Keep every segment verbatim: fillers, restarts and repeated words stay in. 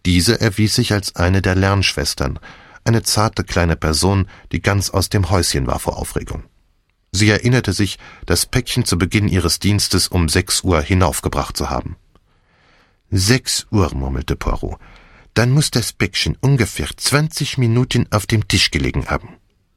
Diese erwies sich als eine der Lernschwestern, eine zarte kleine Person, die ganz aus dem Häuschen war vor Aufregung. Sie erinnerte sich, das Päckchen zu Beginn ihres Dienstes um sechs Uhr hinaufgebracht zu haben. »Sechs Uhr«, murmelte Poirot. »Dann muss das Päckchen ungefähr zwanzig Minuten auf dem Tisch gelegen haben.«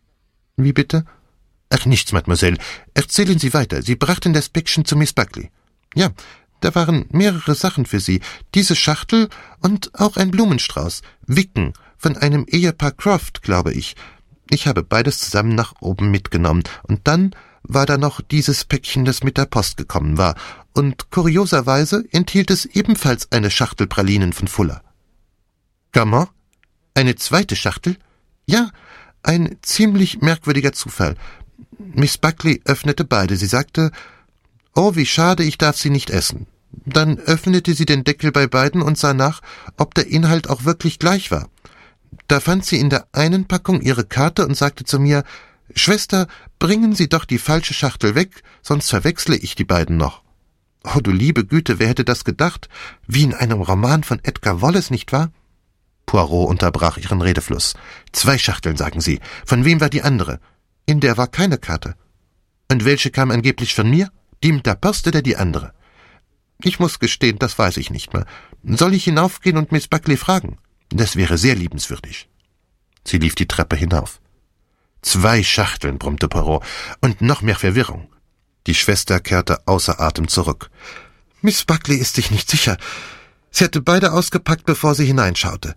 »Wie bitte?« »Ach, nichts, Mademoiselle. Erzählen Sie weiter. Sie brachten das Päckchen zu Miss Buckley.« »Ja, da waren mehrere Sachen für Sie. Diese Schachtel und auch ein Blumenstrauß. Wicken, von einem Ehepaar Croft, glaube ich. Ich habe beides zusammen nach oben mitgenommen. Und dann war da noch dieses Päckchen, das mit der Post gekommen war. Und kurioserweise enthielt es ebenfalls eine Schachtel Pralinen von Fuller.« »Comment? Eine zweite Schachtel?« »Ja, ein ziemlich merkwürdiger Zufall. Miss Buckley öffnete beide. Sie sagte, »Oh, wie schade, ich darf sie nicht essen.« Dann öffnete sie den Deckel bei beiden und sah nach, ob der Inhalt auch wirklich gleich war. Da fand sie in der einen Packung ihre Karte und sagte zu mir, »Schwester, bringen Sie doch die falsche Schachtel weg, sonst verwechsle ich die beiden noch.« Oh, du liebe Güte, wer hätte das gedacht? Wie in einem Roman von Edgar Wallace, nicht wahr? Poirot unterbrach ihren Redefluss. »Zwei Schachteln, sagen Sie. Von wem war die andere?« »In der war keine Karte.« »Und welche kam angeblich von mir? Die mit der Post oder die andere?« »Ich muss gestehen, das weiß ich nicht mehr. Soll ich hinaufgehen und Miss Buckley fragen?« »Das wäre sehr liebenswürdig.« Sie lief die Treppe hinauf. »Zwei Schachteln«, brummte Poirot, »und noch mehr Verwirrung.« Die Schwester kehrte außer Atem zurück. »Miss Buckley ist sich nicht sicher. Sie hatte beide ausgepackt, bevor sie hineinschaute.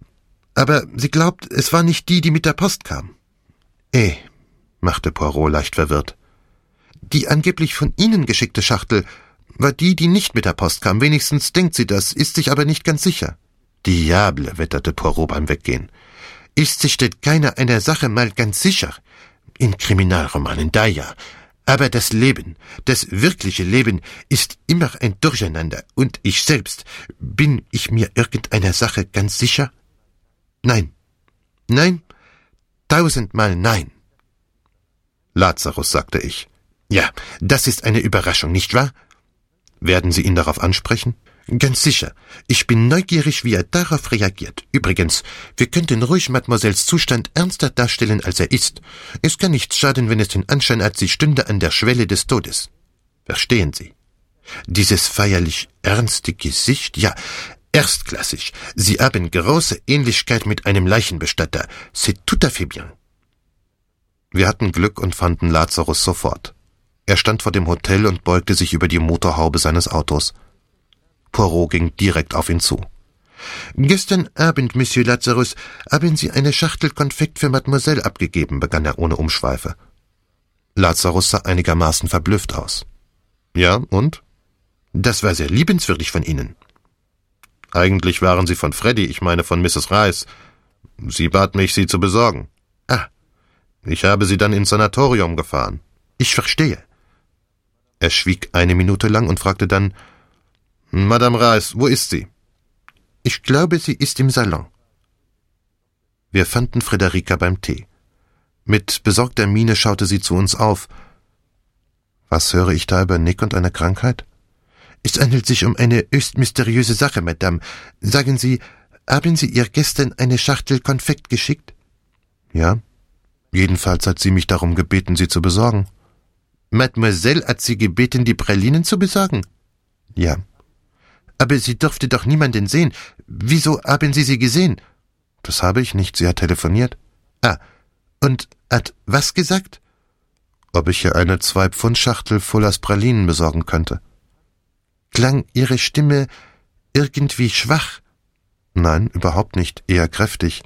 Aber sie glaubt, es war nicht die, die mit der Post kam.« »Eh«, machte Poirot leicht verwirrt. »Die angeblich von Ihnen geschickte Schachtel war die, die nicht mit der Post kam. Wenigstens denkt sie das, ist sich aber nicht ganz sicher.« »Diable«, wetterte Poirot beim Weggehen. »Ist sich denn keiner einer Sache mal ganz sicher? In Kriminalromanen, da ja. Aber das Leben, das wirkliche Leben, ist immer ein Durcheinander. Und ich selbst, bin ich mir irgendeiner Sache ganz sicher? Nein. Nein? Tausendmal nein.« »Lazarus«, sagte ich. »Ja, das ist eine Überraschung, nicht wahr?« »Werden Sie ihn darauf ansprechen?« »Ganz sicher. Ich bin neugierig, wie er darauf reagiert. Übrigens, wir könnten ruhig Mademoiselles Zustand ernster darstellen, als er ist. Es kann nichts schaden, wenn es den Anschein hat, sie stünde an der Schwelle des Todes. Verstehen Sie? Dieses feierlich ernste Gesicht, ja, erstklassig. Sie haben große Ähnlichkeit mit einem Leichenbestatter. C'est tout à fait bien.« Wir hatten Glück und fanden Lazarus sofort. Er stand vor dem Hotel und beugte sich über die Motorhaube seines Autos. Poirot ging direkt auf ihn zu. »Gestern Abend, Monsieur Lazarus, haben Sie eine Schachtel Konfekt für Mademoiselle abgegeben«, begann er ohne Umschweife. Lazarus sah einigermaßen verblüfft aus. »Ja, und?« »Das war sehr liebenswürdig von Ihnen.« »Eigentlich waren sie von Freddy, ich meine von Misses Rice. Sie bat mich, sie zu besorgen.« »Ah.« »Ich habe sie dann ins Sanatorium gefahren.« »Ich verstehe.« Er schwieg eine Minute lang und fragte dann, »Madame Rice, wo ist sie?« »Ich glaube, sie ist im Salon.« Wir fanden Friederika beim Tee. Mit besorgter Miene schaute sie zu uns auf. »Was höre ich da über Nick und eine Krankheit?« »Es handelt sich um eine höchst mysteriöse Sache, Madame. Sagen Sie, haben Sie ihr gestern eine Schachtel Konfekt geschickt?« »Ja. Jedenfalls hat sie mich darum gebeten, sie zu besorgen.« »Mademoiselle hat Sie gebeten, die Pralinen zu besorgen?« »Ja.« »Aber sie durfte doch niemanden sehen. Wieso haben Sie sie gesehen?« »Das habe ich nicht. Sie hat telefoniert.« »Ah, und hat was gesagt?« »Ob ich ihr eine Zwei-Pfund-Schachtel Fullers Pralinen besorgen könnte.« »Klang Ihre Stimme irgendwie schwach?« »Nein, überhaupt nicht. Eher kräftig.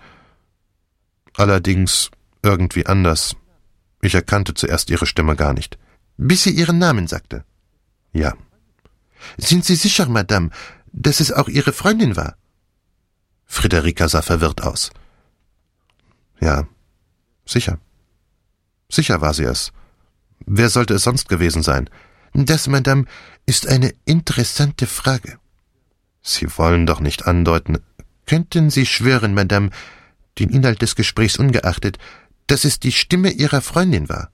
Allerdings irgendwie anders. Ich erkannte zuerst ihre Stimme gar nicht.« »Bis sie Ihren Namen sagte?« »Ja.« »Sind Sie sicher, Madame, dass es auch Ihre Freundin war?« Friederika sah verwirrt aus. »Ja, sicher. Sicher war sie es. Wer sollte es sonst gewesen sein?« »Das, Madame, ist eine interessante Frage.« »Sie wollen doch nicht andeuten...« »Könnten Sie schwören, Madame, den Inhalt des Gesprächs ungeachtet, dass es die Stimme Ihrer Freundin war?«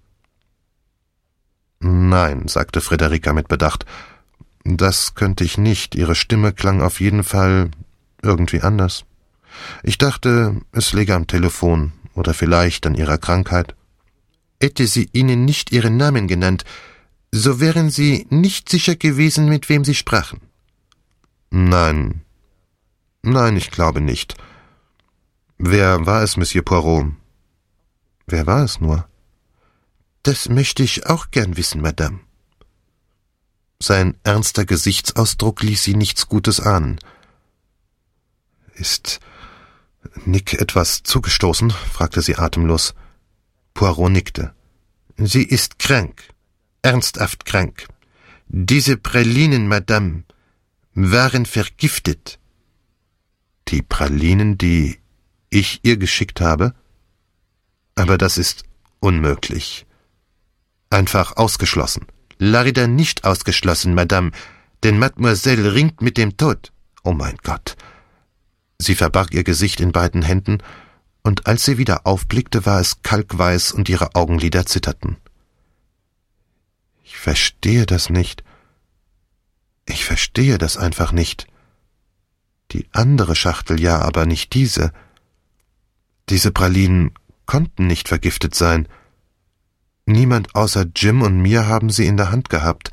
»Nein«, sagte Friederika mit Bedacht, »das könnte ich nicht. Ihre Stimme klang auf jeden Fall irgendwie anders. Ich dachte, es läge am Telefon oder vielleicht an ihrer Krankheit. Hätte sie Ihnen nicht Ihren Namen genannt, so wären Sie nicht sicher gewesen, mit wem Sie sprachen. Nein. Nein, ich glaube nicht. Wer war es, Monsieur Poirot? Wer war es nur? Das möchte ich auch gern wissen, Madame. Sein ernster Gesichtsausdruck ließ sie nichts Gutes ahnen. »Ist Nick etwas zugestoßen?« fragte sie atemlos. Poirot nickte. »Sie ist krank, ernsthaft krank. Diese Pralinen, Madame, waren vergiftet.« »Die Pralinen, die ich ihr geschickt habe? Aber das ist unmöglich. Einfach ausgeschlossen.« »Leider nicht ausgeschlossen, Madame, denn Mademoiselle ringt mit dem Tod.« »Oh mein Gott!« Sie verbarg ihr Gesicht in beiden Händen, und als sie wieder aufblickte, war es kalkweiß und ihre Augenlider zitterten. »Ich verstehe das nicht. Ich verstehe das einfach nicht. Die andere Schachtel ja, aber nicht diese. Diese Pralinen konnten nicht vergiftet sein. Niemand außer Jim und mir haben sie in der Hand gehabt.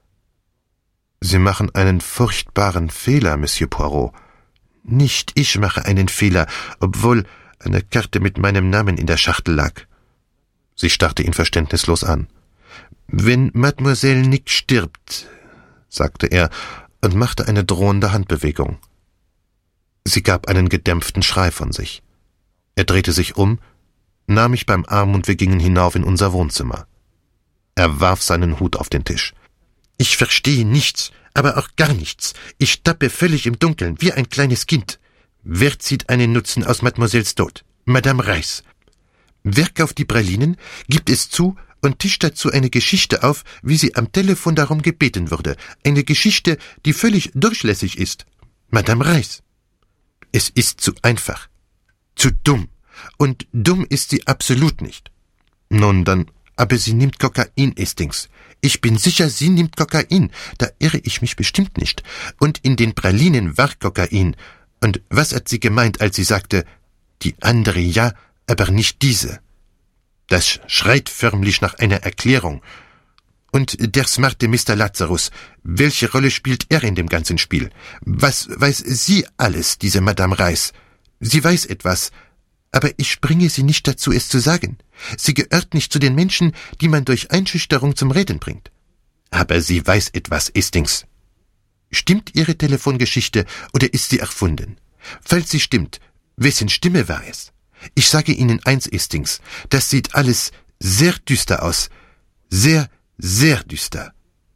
Sie machen einen furchtbaren Fehler, Monsieur Poirot.« »Nicht ich mache einen Fehler, obwohl eine Karte mit meinem Namen in der Schachtel lag.« Sie starrte ihn verständnislos an. »Wenn Mademoiselle Nick stirbt«, sagte er und machte eine drohende Handbewegung. Sie gab einen gedämpften Schrei von sich. Er drehte sich um, nahm mich beim Arm und wir gingen hinauf in unser Wohnzimmer. Er warf seinen Hut auf den Tisch. »Ich verstehe nichts, aber auch gar nichts. Ich tappe völlig im Dunkeln, wie ein kleines Kind. Wer zieht einen Nutzen aus Mademoiselles Tod? Madame Reiss. Wer kauft die Pralinen, gibt es zu und tischt dazu eine Geschichte auf, wie sie am Telefon darum gebeten wurde. Eine Geschichte, die völlig durchlässig ist. Madame Reiss. Es ist zu einfach. Zu dumm. Und dumm ist sie absolut nicht. Nun, dann... Aber sie nimmt Kokain, Hastings. Ich bin sicher, sie nimmt Kokain. Da irre ich mich bestimmt nicht. Und in den Pralinen war Kokain. Und was hat sie gemeint, als sie sagte, die andere ja, aber nicht diese? Das schreit förmlich nach einer Erklärung. Und der smarte Mister Lazarus, welche Rolle spielt er in dem ganzen Spiel? Was weiß sie alles, diese Madame Reiss? Sie weiß etwas, aber ich bringe sie nicht dazu, es zu sagen. Sie gehört nicht zu den Menschen, die man durch Einschüchterung zum Reden bringt. Aber sie weiß etwas, Hastings. Stimmt Ihre Telefongeschichte oder ist sie erfunden? Falls sie stimmt, wessen Stimme war es? Ich sage Ihnen eins, Hastings, das sieht alles sehr düster aus. Sehr, sehr düster.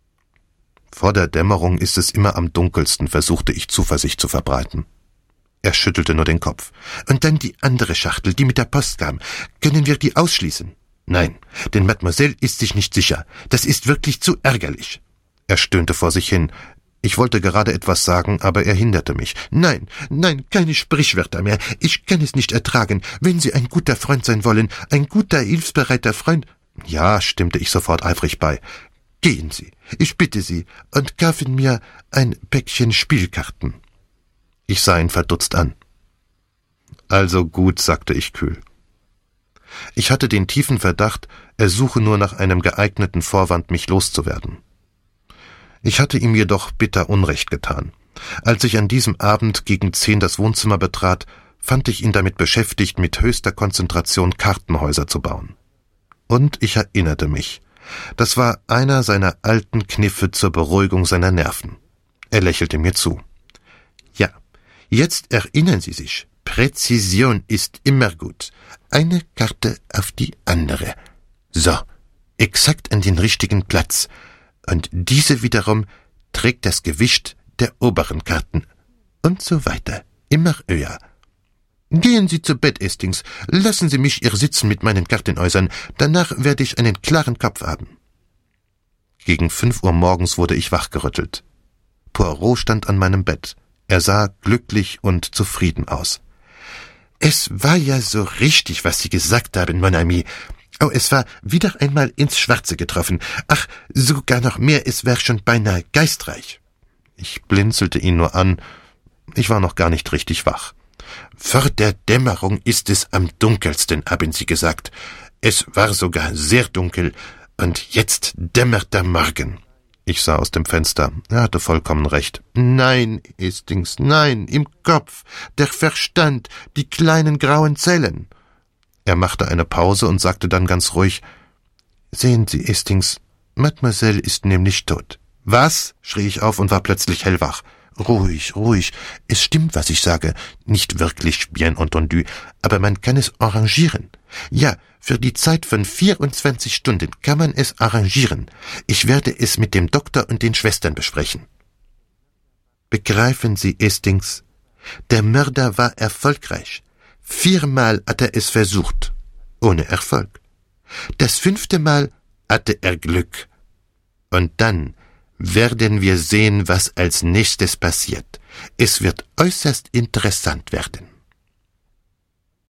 Vor der Dämmerung ist es immer am dunkelsten, versuchte ich Zuversicht zu verbreiten. Er schüttelte nur den Kopf. Und dann die andere Schachtel, die mit der Post kam. Können wir die ausschließen? Nein, denn Mademoiselle ist sich nicht sicher. Das ist wirklich zu ärgerlich. Er stöhnte vor sich hin. Ich wollte gerade etwas sagen, aber er hinderte mich. Nein, nein, keine Sprichwörter mehr. Ich kann es nicht ertragen. Wenn Sie ein guter Freund sein wollen, ein guter, hilfsbereiter Freund... Ja, stimmte ich sofort eifrig bei. Gehen Sie, ich bitte Sie, und kaufen mir ein Päckchen Spielkarten. Ich sah ihn verdutzt an. »Also gut«, sagte ich kühl. Ich hatte den tiefen Verdacht, er suche nur nach einem geeigneten Vorwand, mich loszuwerden. Ich hatte ihm jedoch bitter Unrecht getan. Als ich an diesem Abend gegen zehn das Wohnzimmer betrat, fand ich ihn damit beschäftigt, mit höchster Konzentration Kartenhäuser zu bauen. Und ich erinnerte mich. Das war einer seiner alten Kniffe zur Beruhigung seiner Nerven. Er lächelte mir zu. »Ja, jetzt erinnern Sie sich. Präzision ist immer gut. Eine Karte auf die andere. So, exakt an den richtigen Platz. Und diese wiederum trägt das Gewicht der oberen Karten. Und so weiter. Immer höher. Gehen Sie zu Bett, Hastings. Lassen Sie mich hier sitzen mit meinen Kartenhäusern. Danach werde ich einen klaren Kopf haben.« Gegen fünf Uhr morgens wurde ich wachgerüttelt. Poirot stand an meinem Bett. Er sah glücklich und zufrieden aus. »Es war ja so richtig, was Sie gesagt haben, mon ami. Oh, es war wieder einmal ins Schwarze getroffen. Ach, sogar noch mehr, es war schon beinahe geistreich.« Ich blinzelte ihn nur an. Ich war noch gar nicht richtig wach. »Vor der Dämmerung ist es am dunkelsten«, haben Sie gesagt. »Es war sogar sehr dunkel, und jetzt dämmert der Morgen.« Ich sah aus dem Fenster. Er hatte vollkommen recht. »Nein, Hastings, nein, im Kopf, der Verstand, die kleinen grauen Zellen.« Er machte eine Pause und sagte dann ganz ruhig, »Sehen Sie, Hastings, Mademoiselle ist nämlich tot.« »Was?« schrie ich auf und war plötzlich hellwach. »Ruhig, ruhig. Es stimmt, was ich sage. Nicht wirklich, bien entendu, aber man kann es arrangieren. Ja, für die Zeit von vierundzwanzig Stunden kann man es arrangieren. Ich werde es mit dem Doktor und den Schwestern besprechen.« Begreifen Sie, Hastings, der Mörder war erfolgreich. Viermal hat er es versucht, ohne Erfolg. Das fünfte Mal hatte er Glück. Und dann werden wir sehen, was als nächstes passiert. Es wird äußerst interessant werden.